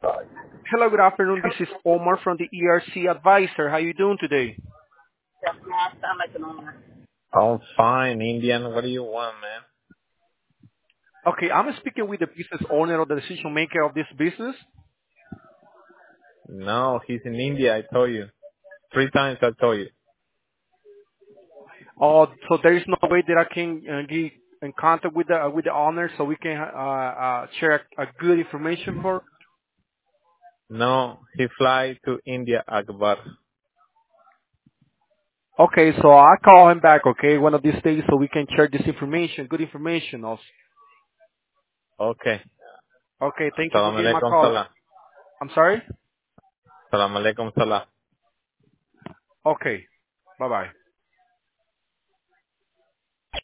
Hello, good afternoon. This is Omar from the ERC Advisor. How you doing today? I'm fine, Indian. What do you want, man? Okay, I'm speaking with the business owner or the decision maker of this business. No, he's in India. I told you 3 times. I told you. So there is no way that I can get in contact with the owner so we can share a good information for. No, he fly to India, Akbar. Okay, so I'll call him back. Okay, one of these days so we can share this information, good information also. Okay. Okay, thank you for Salam getting my alaikum call. salam. I'm sorry. Salam alaikum salam. Okay, bye bye.